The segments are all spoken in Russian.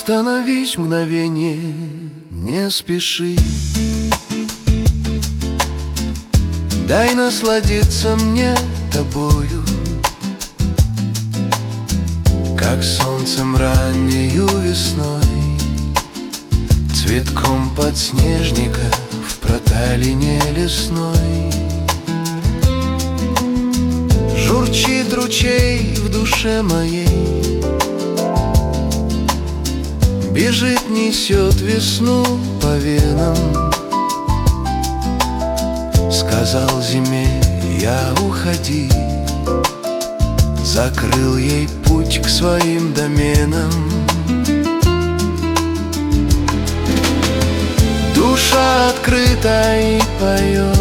Остановись мгновение, не спеши. Дай насладиться мне тобою, как солнцем раннею весной, цветком подснежника в проталине лесной. Журчит ручей в душе моей, бежит, несет весну по венам. Сказал зиме я уходи, закрыл ей путь к своим доменам. Душа открыта и поет,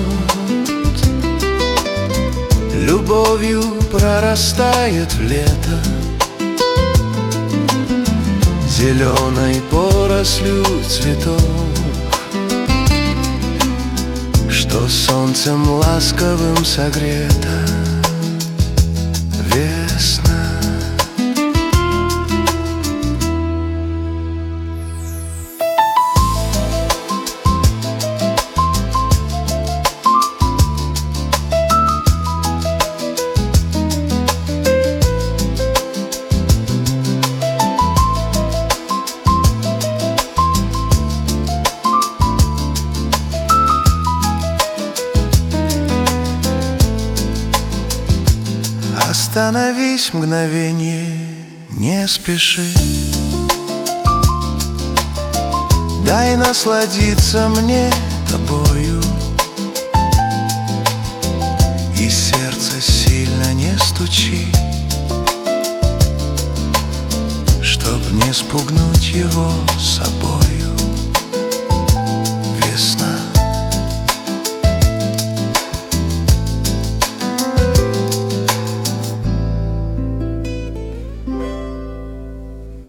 любовью прорастает в лето, зеленой порослью цветов, что солнцем ласковым согрета. Весна. Остановись мгновение, не спеши. Дай насладиться мне тобою, и сердце сильно не стучи, чтоб не спугнуть его собою.